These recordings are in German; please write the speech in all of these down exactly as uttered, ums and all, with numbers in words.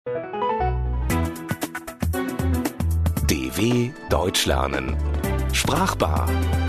D W Deutsch lernen. Sprachbar.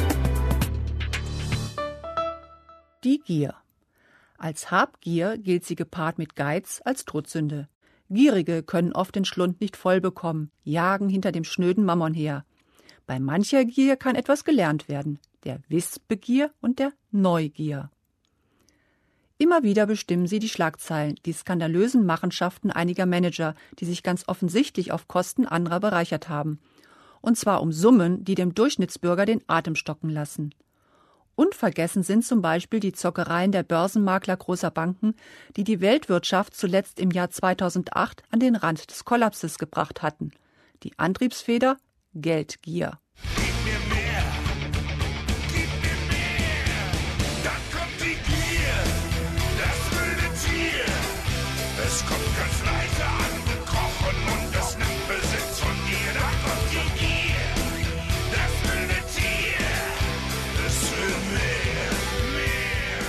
Die Gier. Als Habgier gilt sie gepaart mit Geiz als Todsünde. Gierige können oft den Schlund nicht voll bekommen, jagen hinter dem schnöden Mammon her. Bei mancher Gier kann etwas gelernt werden, der Wissbegier und der Neugier. Immer wieder bestimmen sie die Schlagzeilen, die skandalösen Machenschaften einiger Manager, die sich ganz offensichtlich auf Kosten anderer bereichert haben. Und zwar um Summen, die dem Durchschnittsbürger den Atem stocken lassen. Unvergessen sind zum Beispiel die Zockereien der Börsenmakler großer Banken, die die Weltwirtschaft zuletzt im Jahr zweitausendacht an den Rand des Kollapses gebracht hatten. Die Antriebsfeder? Geldgier. Gib mir mehr, gib mir mehr, dann kommt die Gier, das wilde Tier. Es kommt ganz leise angekrochen und es nimmt Besitz von dir. Dann kommt die Gier, das wilde Tier. Es will mehr, mehr,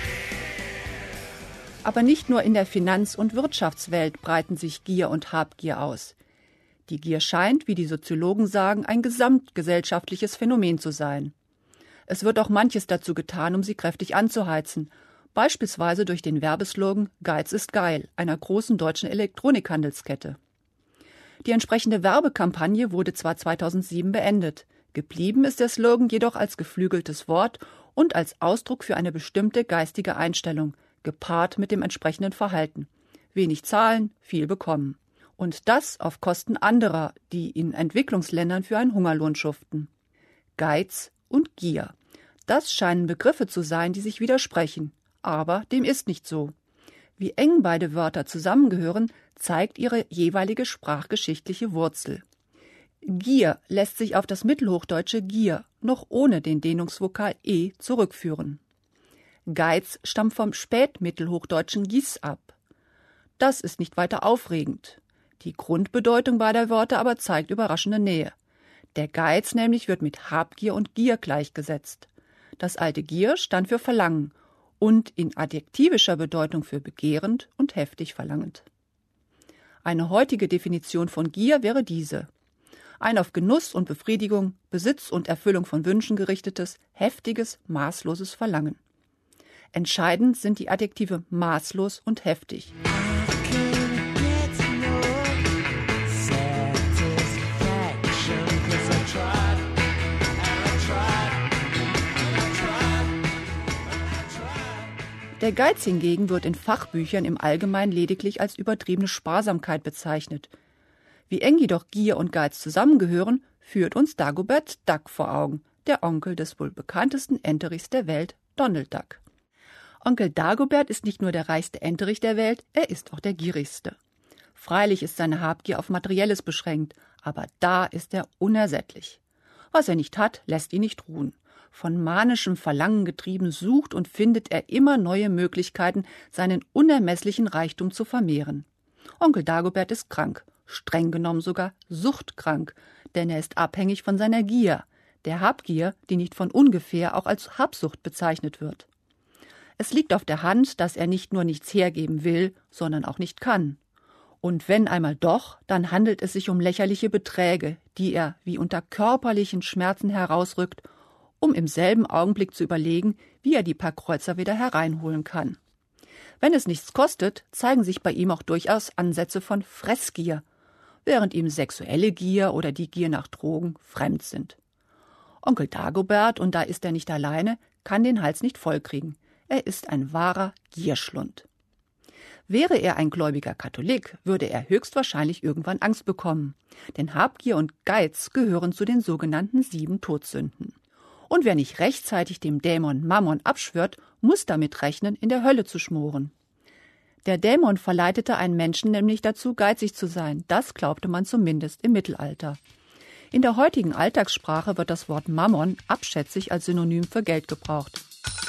mehr. Aber nicht nur in der Finanz- und Wirtschaftswelt breiten sich Gier und Habgier aus. Die Gier scheint, wie die Soziologen sagen, ein gesamtgesellschaftliches Phänomen zu sein. Es wird auch manches dazu getan, um sie kräftig anzuheizen, beispielsweise durch den Werbeslogan »Geiz ist geil« einer großen deutschen Elektronikhandelskette. Die entsprechende Werbekampagne wurde zwar zweitausendsieben beendet, geblieben ist der Slogan jedoch als geflügeltes Wort und als Ausdruck für eine bestimmte geistige Einstellung, gepaart mit dem entsprechenden Verhalten. Wenig zahlen, viel bekommen. Und das auf Kosten anderer, die in Entwicklungsländern für einen Hungerlohn schuften. Geiz und Gier. Das scheinen Begriffe zu sein, die sich widersprechen. Aber dem ist nicht so. Wie eng beide Wörter zusammengehören, zeigt ihre jeweilige sprachgeschichtliche Wurzel. Gier lässt sich auf das mittelhochdeutsche Gier, noch ohne den Dehnungsvokal e, zurückführen. Geiz stammt vom spätmittelhochdeutschen Gis ab. Das ist nicht weiter aufregend. Die Grundbedeutung beider Wörter aber zeigt überraschende Nähe. Der Geiz nämlich wird mit Habgier und Gier gleichgesetzt. Das alte Gier stand für Verlangen und in adjektivischer Bedeutung für begehrend und heftig verlangend. Eine heutige Definition von Gier wäre diese: ein auf Genuss und Befriedigung, Besitz und Erfüllung von Wünschen gerichtetes, heftiges, maßloses Verlangen. Entscheidend sind die Adjektive maßlos und heftig. Der Geiz hingegen wird in Fachbüchern im Allgemeinen lediglich als übertriebene Sparsamkeit bezeichnet. Wie eng jedoch Gier und Geiz zusammengehören, führt uns Dagobert Duck vor Augen, der Onkel des wohl bekanntesten Enterichs der Welt, Donald Duck. Onkel Dagobert ist nicht nur der reichste Enterich der Welt, er ist auch der gierigste. Freilich ist seine Habgier auf Materielles beschränkt, aber da ist er unersättlich. Was er nicht hat, lässt ihn nicht ruhen. Von manischem Verlangen getrieben sucht und findet er immer neue Möglichkeiten, seinen unermesslichen Reichtum zu vermehren. Onkel Dagobert ist krank, streng genommen sogar suchtkrank, denn er ist abhängig von seiner Gier, der Habgier, die nicht von ungefähr auch als Habsucht bezeichnet wird. Es liegt auf der Hand, dass er nicht nur nichts hergeben will, sondern auch nicht kann. Und wenn einmal doch, dann handelt es sich um lächerliche Beträge, die er wie unter körperlichen Schmerzen herausrückt, um im selben Augenblick zu überlegen, wie er die paar Kreuzer wieder hereinholen kann. Wenn es nichts kostet, zeigen sich bei ihm auch durchaus Ansätze von Fressgier, während ihm sexuelle Gier oder die Gier nach Drogen fremd sind. Onkel Dagobert, und da ist er nicht alleine, kann den Hals nicht vollkriegen. Er ist ein wahrer Gierschlund. Wäre er ein gläubiger Katholik, würde er höchstwahrscheinlich irgendwann Angst bekommen. Denn Habgier und Geiz gehören zu den sogenannten sieben Todsünden. Und wer nicht rechtzeitig dem Dämon Mammon abschwört, muss damit rechnen, in der Hölle zu schmoren. Der Dämon verleitete einen Menschen nämlich dazu, geizig zu sein. Das glaubte man zumindest im Mittelalter. In der heutigen Alltagssprache wird das Wort Mammon abschätzig als Synonym für Geld gebraucht.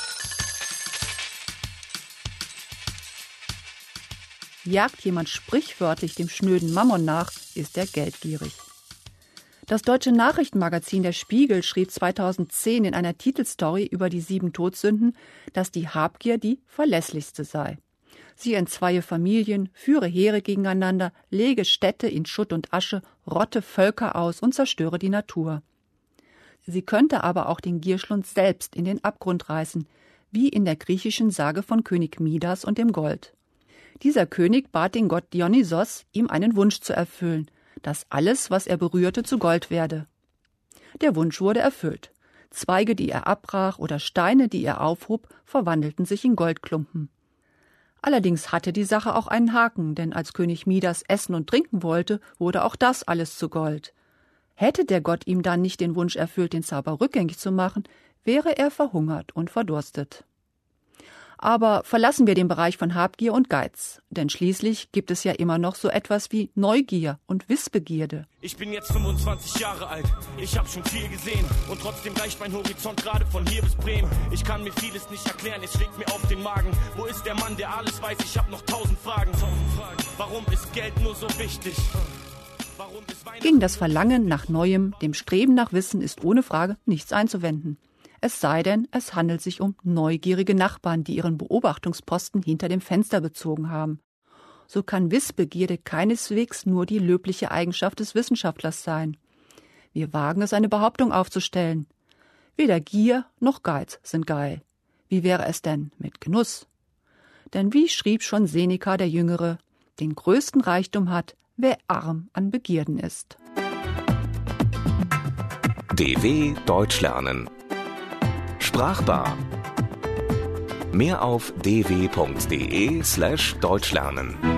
Jagt jemand sprichwörtlich dem schnöden Mammon nach, ist er geldgierig. Das deutsche Nachrichtenmagazin Der Spiegel schrieb zweitausendzehn in einer Titelstory über die sieben Todsünden, dass die Habgier die verlässlichste sei. Sie entzweie Familien, führe Heere gegeneinander, lege Städte in Schutt und Asche, rotte Völker aus und zerstöre die Natur. Sie könnte aber auch den Gierschlund selbst in den Abgrund reißen, wie in der griechischen Sage von König Midas und dem Gold. Dieser König bat den Gott Dionysos, ihm einen Wunsch zu erfüllen, dass alles, was er berührte, zu Gold werde. Der Wunsch wurde erfüllt. Zweige, die er abbrach, oder Steine, die er aufhob, verwandelten sich in Goldklumpen. Allerdings hatte die Sache auch einen Haken, denn als König Midas essen und trinken wollte, wurde auch das alles zu Gold. Hätte der Gott ihm dann nicht den Wunsch erfüllt, den Zauber rückgängig zu machen, wäre er verhungert und verdurstet. Aber verlassen wir den Bereich von Habgier und Geiz, denn schließlich gibt es ja immer noch so etwas wie Neugier und Wissbegierde. Ich bin jetzt fünfundzwanzig Jahre alt, ich hab schon viel gesehen und trotzdem reicht mein Horizont gerade von hier bis Bremen. Ich kann mir vieles nicht erklären, es schlägt mir auf den Magen. Wo ist der Mann, der alles weiß? Ich hab noch tausend Fragen. Warum ist Geld nur so wichtig? Warum ist Weihnachten Gegen das Verlangen nach Neuem, dem Streben nach Wissen ist ohne Frage nichts einzuwenden. Es sei denn, es handelt sich um neugierige Nachbarn, die ihren Beobachtungsposten hinter dem Fenster bezogen haben. So kann Wissbegierde keineswegs nur die löbliche Eigenschaft des Wissenschaftlers sein. Wir wagen es, eine Behauptung aufzustellen. Weder Gier noch Geiz sind geil. Wie wäre es denn mit Genuss? Denn wie schrieb schon Seneca der Jüngere, den größten Reichtum hat, wer arm an Begierden ist. D W Deutsch lernen. Sprachbar. Mehr auf d w punkt d e slash deutsch lernen.